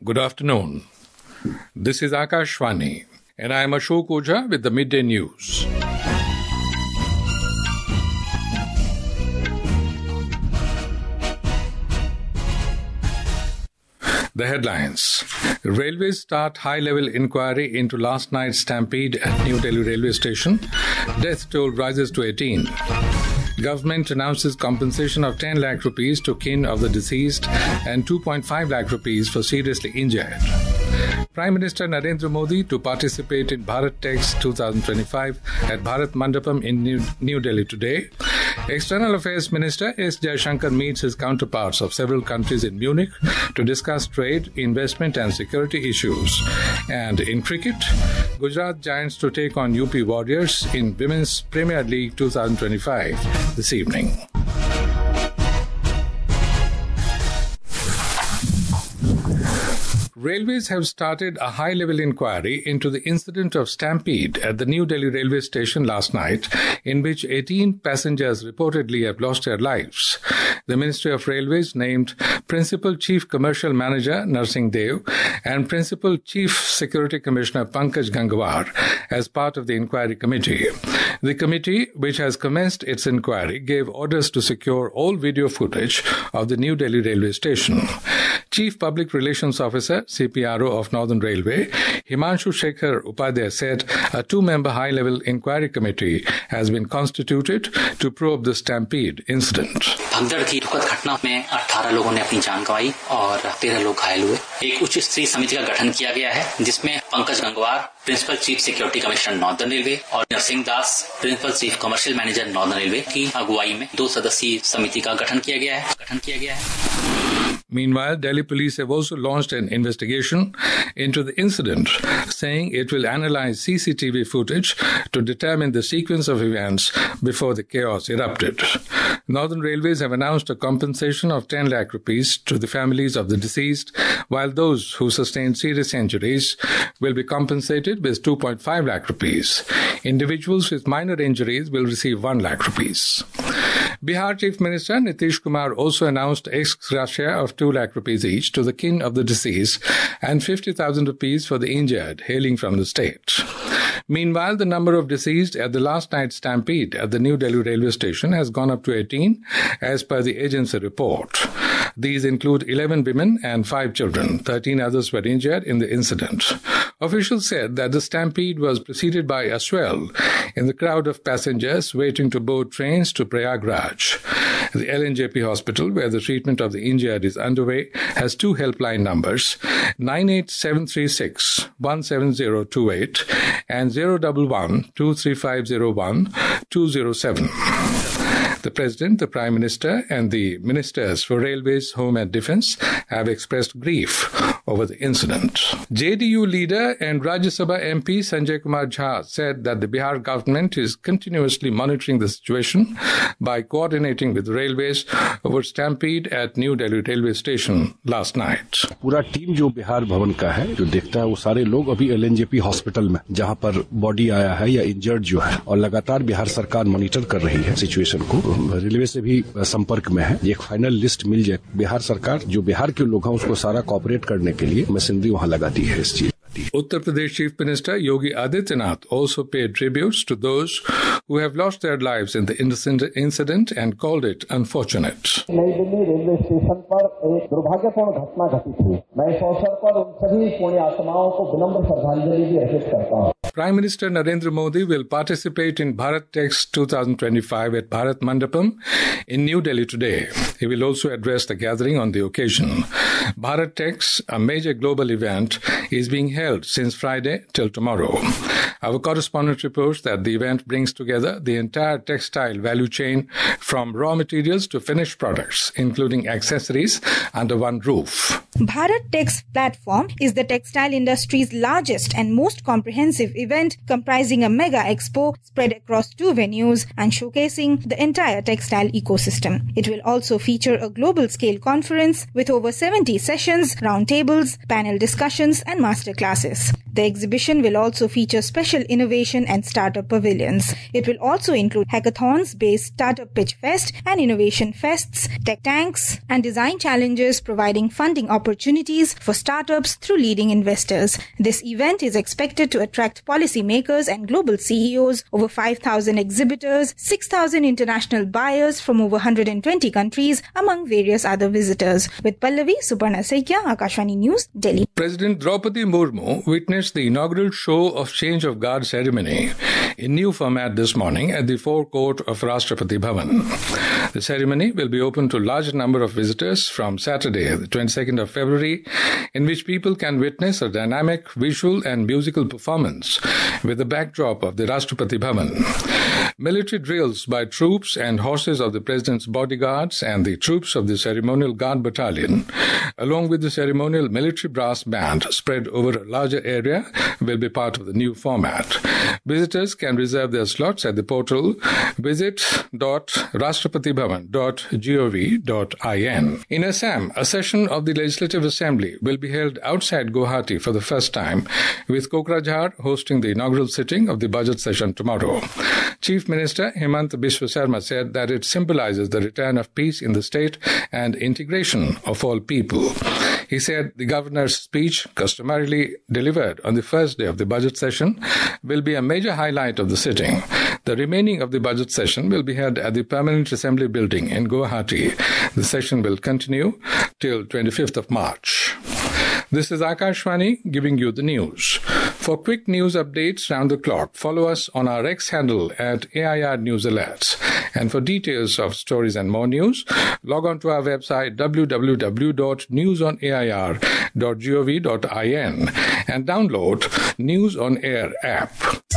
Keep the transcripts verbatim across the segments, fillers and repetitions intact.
Good afternoon. This is Akashvani, and I am Ashok Ojha with the Midday News. The headlines. Railways start high-level inquiry into last night's stampede at New Delhi railway station. Death toll rises to eighteen. Government announces compensation of ten lakh rupees to kin of the deceased and two point five lakh rupees for seriously injured. Prime Minister Narendra Modi to participate in BharatTex twenty twenty-five at Bharat Mandapam in New, New Delhi today. External Affairs Minister S. Jaishankar meets his counterparts of several countries in Munich to discuss trade, investment and security issues. And in cricket, Gujarat Giants to take on U P Warriors in Women's Premier League twenty twenty-five this evening. Railways have started a high-level inquiry into the incident of stampede at the New Delhi railway station last night, in which eighteen passengers reportedly have lost their lives. The Ministry of Railways named Principal Chief Commercial Manager Narsingh Dev and Principal Chief Security Commissioner Pankaj Gangwar as part of the inquiry committee. The committee, which has commenced its inquiry, gave orders to secure all video footage of the New Delhi railway station. Chief Public Relations Officer, C P R O of Northern Railway, Himanshu Shekhar Upadhyay said a two-member high-level inquiry committee has been constituted to probe the stampede incident. भगदड़ की दुखद घटना में अठारह लोगों ने अपनी जान गंवाई और तेरह लोग घायल हुए। एक उच्च स्तरीय समिति का गठन किया गया है, जिसमें Pankaj Gangwar, principal chief security commissioner northern railway और Narsingh Das, principal chief commercial manager northern railway की अगुवाई में दो सदस्यीय समिति का गठन किया गया है गठन किया गया है। Meanwhile, Delhi police have also launched an investigation into the incident, saying it will analyze C C T V footage to determine the sequence of events before the chaos erupted. Northern Railways have announced a compensation of ten lakh rupees to the families of the deceased, while those who sustained serious injuries will be compensated with two point five lakh rupees. Individuals with minor injuries will receive one lakh rupees. Bihar Chief Minister Nitish Kumar also announced ex gratia of two lakh rupees each to the kin of the deceased and fifty thousand rupees for the injured hailing from the state. Meanwhile, the number of deceased at the last night's stampede at the New Delhi railway station has gone up to eighteen, as per the agency report. These include eleven women and five children. thirteen others were injured in the incident. Officials said that the stampede was preceded by a swell in the crowd of passengers waiting to board trains to Prayagraj. The L N J P hospital, where the treatment of the injured is underway, has two helpline numbers, nine eight seven three six one seven zero two eight and zero one one two three five zero one two zero seven. The President, the Prime Minister and the Ministers for Railways, Home and Defence have expressed grief over the incident. J D U leader and Rajya Sabha M P Sanjay Kumar Jha said that the Bihar government is continuously monitoring the situation by coordinating with railways over stampede at New Delhi railway station last night. पूरा team जो बिहार भवन का है जो देखता है वो सारे लोग अभी L N J P hospital में जहां पर बॉडी आया है या इंजर्ड जो है और लगातार बिहार सरकार मॉनिटर कर रही है सिचुएशन को। रेलवे से भी संपर्क में है। एक फाइनल लिस्ट मिल जाए बिहार सरकार जो बिहार के लोग हैं उसको सारा कोऑपरेट करने के लिए मशीनरी वहां लगाती है इस चीज। Uttar Pradesh Chief Minister Yogi Adityanath also paid tributes to those who have lost their lives in the incident and called it unfortunate. नई दिल्ली रेलवे स्टेशन पर एक दुर्भाग्यपूर्ण घटना घटित हुई। मैं इस अवसर पर उन सभी पुण्य आत्माओं को विनम्र श्रद्धांजलि भी अर्पित करता हूँ। Prime Minister Narendra Modi will participate in BharatTex twenty twenty-five at Bharat Mandapam in New Delhi today. He will also address the gathering on the occasion. BharatTex, a major global event, is being held since Friday till tomorrow. Our correspondent reports that the event brings together the entire textile value chain from raw materials to finished products, including accessories, under one roof. BharatTex platform is the textile industry's largest and most comprehensive event, comprising a mega expo spread across two venues and showcasing the entire textile ecosystem. It will also feature a global scale conference with over seventy sessions, roundtables, panel discussions and master classes. The exhibition will also feature special innovation and startup pavilions. It will also include hackathons based Startup Pitch Fest and Innovation Fests, tech tanks, and design challenges providing funding opportunities for startups through leading investors. This event is expected to attract policymakers and global C E Os, over five thousand exhibitors, six thousand international buyers from over one hundred twenty countries, among various other visitors. With Pallavi Suparna Saikia, Akashvani News, Delhi. President Draupadi Murmu witnessed the inaugural show of change of guard ceremony in new format this morning at the forecourt of Rashtrapati Bhavan. The ceremony will be open to a large number of visitors from Saturday, the twenty-second of February, in which people can witness a dynamic visual and musical performance with the backdrop of the Rashtrapati Bhavan. Military drills by troops and horses of the President's bodyguards and the troops of the Ceremonial Guard Battalion, along with the ceremonial military brass band spread over a larger area, will be part of the new format. Visitors can reserve their slots at the portal visit dot rashtrapati bhavan dot gov dot in. In Assam, a session of the Legislative Assembly will be held outside Guwahati for the first time, with Kokrajhar hosting the inaugural sitting of the budget session tomorrow. Chief Minister Hemant Biswa Sarma said that it symbolizes the return of peace in the state and integration of all people. He said the governor's speech, customarily delivered on the first day of the budget session, will be a major highlight of the sitting. The remaining of the budget session will be held at the Permanent Assembly Building in Guwahati. The session will continue till twenty-fifth of March. This is Akashvani giving you the news. For quick news updates round the clock, follow us on our X handle at A I R News Alerts. And for details of stories and more news, log on to our website w w w dot news on air dot gov dot in and download News on Air app.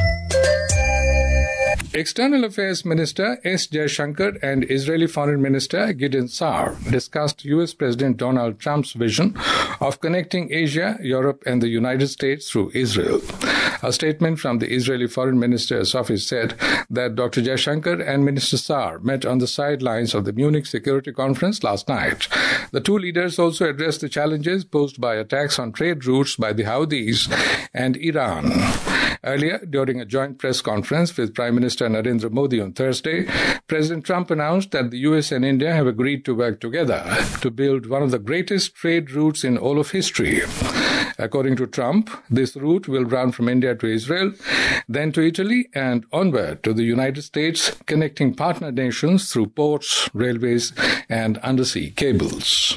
External Affairs Minister S. Jaishankar and Israeli Foreign Minister Gideon Saar discussed U S President Donald Trump's vision of connecting Asia, Europe, and the United States through Israel. A statement from the Israeli Foreign Minister's office said that Doctor Jaishankar and Minister Saar met on the sidelines of the Munich Security Conference last night. The two leaders also addressed the challenges posed by attacks on trade routes by the Houthis and Iran. Earlier, during a joint press conference with Prime Minister Narendra Modi on Thursday, President Trump announced that the U S and India have agreed to work together to build one of the greatest trade routes in all of history. According to Trump, this route will run from India to Israel, then to Italy, and onward to the United States, connecting partner nations through ports, railways, and undersea cables.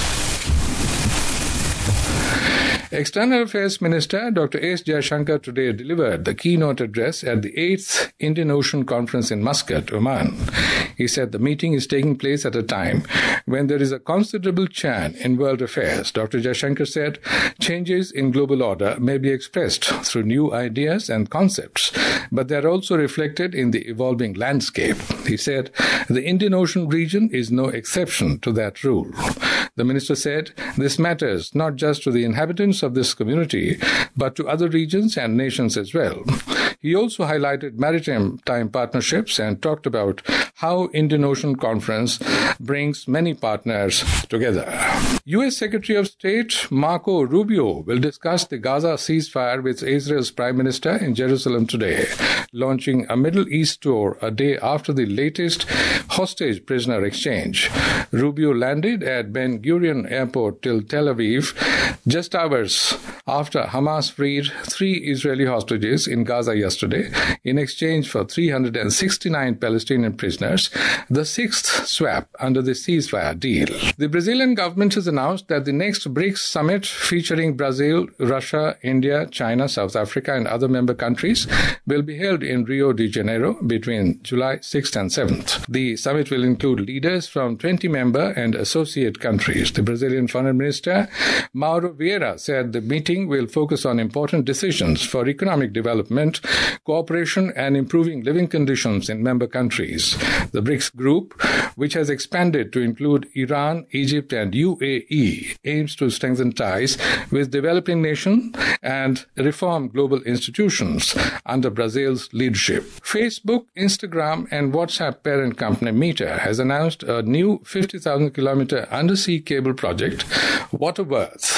External Affairs Minister Doctor S. Jaishankar today delivered the keynote address at the eighth Indian Ocean Conference in Muscat, Oman. He said the meeting is taking place at a time when there is a considerable churn in world affairs. Doctor Jaishankar said changes in global order may be expressed through new ideas and concepts, but they are also reflected in the evolving landscape. He said the Indian Ocean region is no exception to that rule. The minister said this matters not just to the inhabitants of this community, but to other regions and nations as well. He also highlighted maritime partnerships and talked about how Indian Ocean Conference brings many partners together. U S Secretary of State Marco Rubio will discuss the Gaza ceasefire with Israel's Prime Minister in Jerusalem today, launching a Middle East tour a day after the latest hostage prisoner exchange. Rubio landed at Ben Gurion Airport till Tel Aviv just hours after Hamas freed three Israeli hostages in Gaza yesterday in exchange for three hundred sixty-nine Palestinian prisoners, the sixth swap under the ceasefire deal. The Brazilian government has announced that the next BRICS summit, featuring Brazil, Russia, India, China, South Africa, and other member countries, will be held in Rio de Janeiro between July sixth and seventh. The summit will include leaders from twenty member and associate countries. The Brazilian Foreign Minister Mauro Vieira said the meeting will focus on important decisions for economic development, cooperation, and improving living conditions in member countries. The BRICS group, which has expanded to include Iran, Egypt, and U A E, aims to strengthen ties with developing nations and reform global institutions under Brazil's leadership. Facebook, Instagram, and WhatsApp parent company Meta has announced a new fifty thousand kilometer undersea cable project, Waterworth.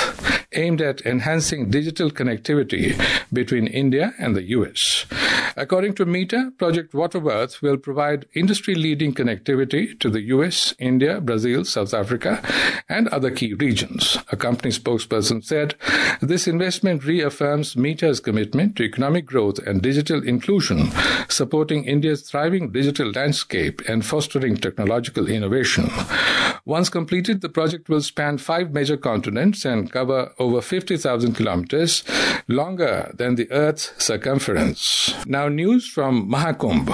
aimed at enhancing digital connectivity between India and the U S. According to Meta, Project Waterworth will provide industry-leading connectivity to the U S, India, Brazil, South Africa, and other key regions. A company spokesperson said, "This investment reaffirms Meta's commitment to economic growth and digital inclusion, supporting India's thriving digital landscape and fostering technological innovation." Once completed, the project will span five major continents and cover over fifty thousand kilometers, longer than the Earth's circumference. Now news from Mahakumbh.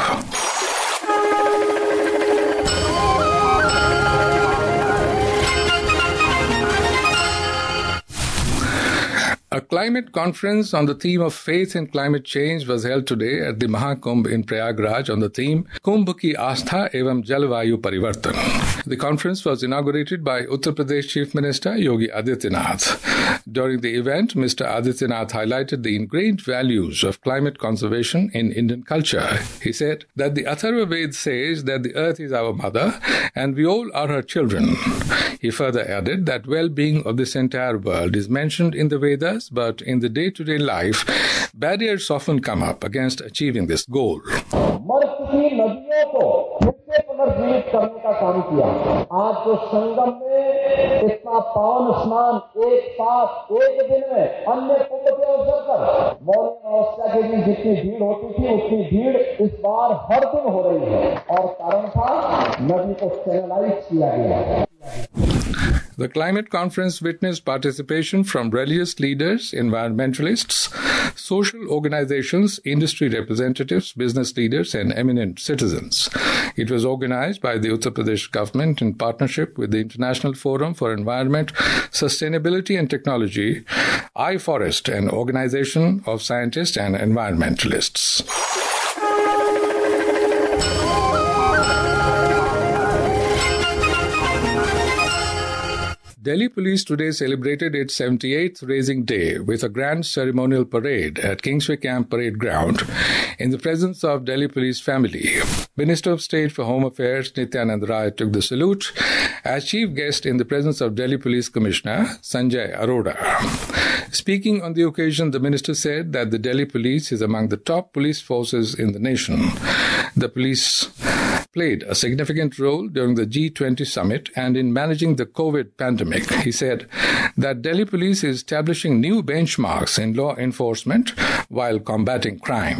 A climate conference on the theme of faith in climate change was held today at the Mahakumbh in Prayagraj on the theme Kumbh Ki Astha Evam Jalvayu Parivartan. The conference was inaugurated by Uttar Pradesh Chief Minister Yogi Adityanath. During the event, Mister Adityanath highlighted the ingrained values of climate conservation in Indian culture. He said that the Atharva Ved says that the earth is our mother and we all are her children. He further added that well-being of this entire world is mentioned in the Vedas, but in the day-to-day life, barriers often come up against achieving this goal. पुनर्जीवित करने का काम किया। आज जो संगम में इतना पावन स्नान एक साथ एक दिन में अन्य कुंभ के अवसर पर मौनी अमावस्या के दिन जितनी भीड़ होती थी उतनी भीड़ इस बार हर दिन हो रही है और कारण था नदी को चैनलाइज किया गया। The climate conference witnessed participation from religious leaders, environmentalists, social organizations, industry representatives, business leaders, and eminent citizens. It was organized by the Uttar Pradesh government in partnership with the International Forum for Environment, Sustainability and Technology, iForest, an organization of scientists and environmentalists. Delhi Police today celebrated its seventy-eighth Raising Day with a grand ceremonial parade at Kingsway Camp Parade Ground in the presence of Delhi Police family. Minister of State for Home Affairs Nityanand Rai took the salute as chief guest in the presence of Delhi Police Commissioner Sanjay Arora. Speaking on the occasion, the minister said that the Delhi Police is among the top police forces in the nation. The police played a significant role during the G twenty summit and in managing the COVID pandemic. He said that Delhi Police is establishing new benchmarks in law enforcement while combating crime.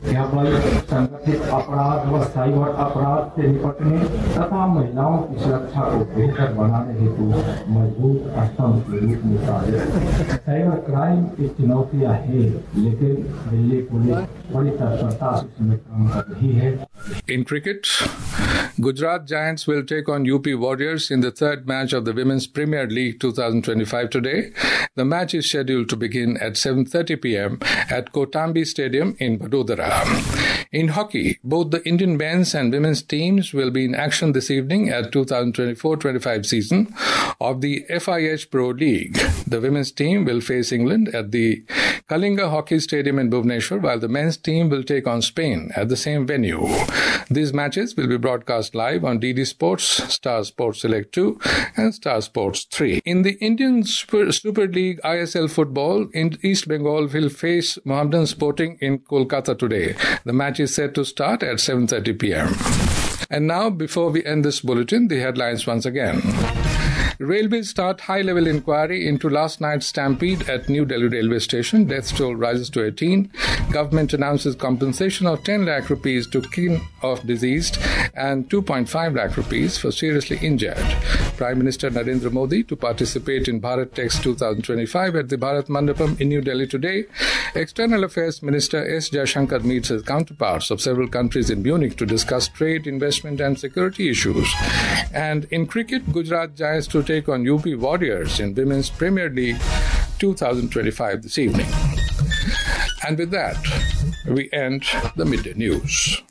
In cricket, Gujarat Giants will take on U P Warriors in the third match of the Women's Premier League twenty twenty-five today. The match is scheduled to begin at seven thirty p.m. at Kotambi Stadium in Vadodara. In hockey, both the Indian men's and women's teams will be in action this evening at twenty twenty-four twenty-five season of the F I H Pro League. The women's team will face England at the Kalinga Hockey Stadium in Bhubaneswar, while the men's team will take on Spain at the same venue. These matches will be broadcast live on D D Sports, Star Sports Select two and Star Sports three. In the Indian Super, Super League I S L football, in East Bengal will face Mohammedan Sporting in Kolkata today. The match is set to start at seven thirty p.m. And now, before we end this bulletin, the headlines once again. Railways start high-level inquiry into last night's stampede at New Delhi railway station. Death toll rises to eighteen. Government announces compensation of ten lakh rupees to kin of deceased and two point five lakh rupees for seriously injured. Prime Minister Narendra Modi to participate in Bharat Text twenty twenty-five at the Bharat Mandapam in New Delhi today. External Affairs Minister S. Jaishankar meets his counterparts of several countries in Munich to discuss trade, investment and security issues. And in cricket, Gujarat Giants to take on U P Warriors in Women's Premier League twenty twenty-five this evening. And with that, we end the midday news.